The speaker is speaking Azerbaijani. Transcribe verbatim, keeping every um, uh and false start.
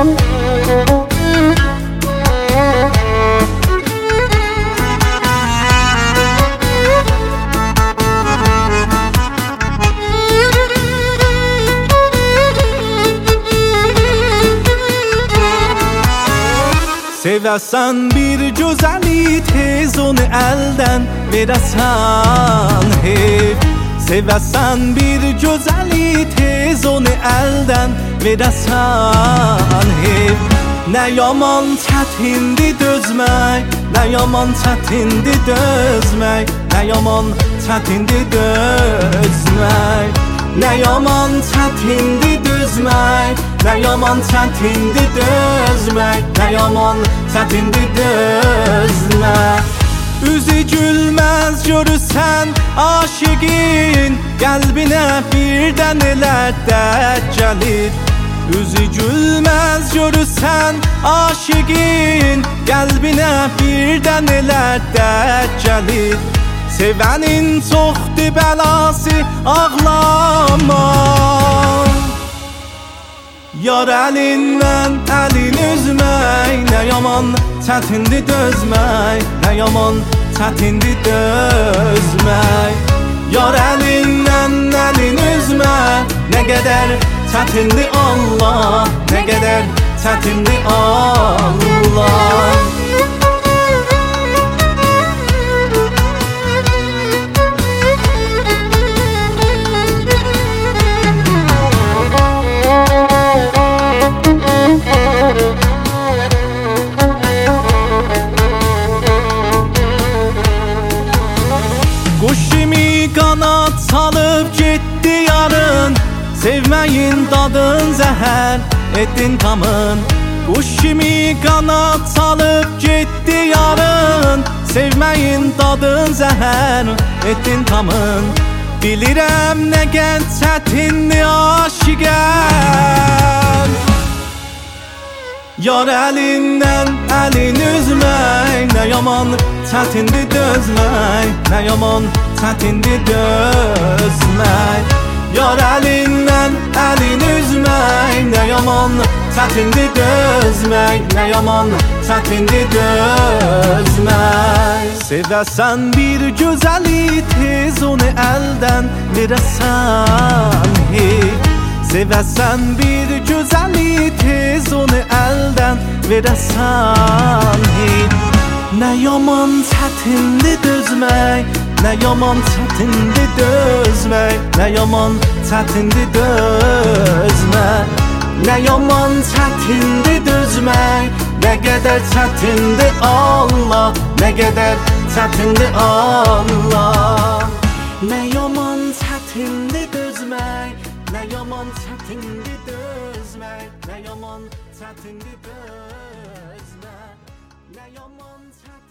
Seversen bir güzeli tez onu elden veresen hey. Seversen bir güzeli tez onu elden veresen hey. Ne yaman çetindi dözmek, ne yaman çetindi dözmek, ne yaman çetindi dözmek, ne yaman çetindi dözmek, ne yaman çetindi dözmek, ne yaman çetindi dözmek. Üzü gülmez görürsen aşıqın qəlbinə birdən elə dərd gəlir. Üzü gülmez görürsen aşıqın qəlbinə birdən elə dərd gəlir. Sevenin çoxdur bəlası ağlama, yar əlindən əlin üzmək, nə yaman çətindi dözmək, nə yaman çətindi dözmək. Yar əlindən əlin üzmək, nə qədər çətindi Allah, nə qədər çətindi Allah. Qanat salıb getdi yarın, sevməyin dadın zəhər etdin tamın. Quş kimi qanat salıb getdi yarın, sevməyin dadın zəhər etdin tamın. Bilirəm nə qənd çətinli aşiqəm, yar əlindən əlin üzmək, nə yaman çətindi dözmək, nə yaman çətindi dözmək. Yar əlindən əlin üzmək, nə yaman çətindi dözmək, nə yaman çətindi dözmək. Sevəsən bir gözəli tez onu əldən verəsən hey. Seversen bir güzeli tez onu elden verəsən hey. Ne yaman çetindi dözmek, ne yaman çetindi dözmek, ne yaman çetindi dözmek, ne yaman çetindi dözmek, ne kadar çetindi Allah, ne kadar çetindi Allah. Ne yaman çetindi dözmek, ne yaman çetindi dözmek, ne yaman çetindi dözmek, ne yaman çetindi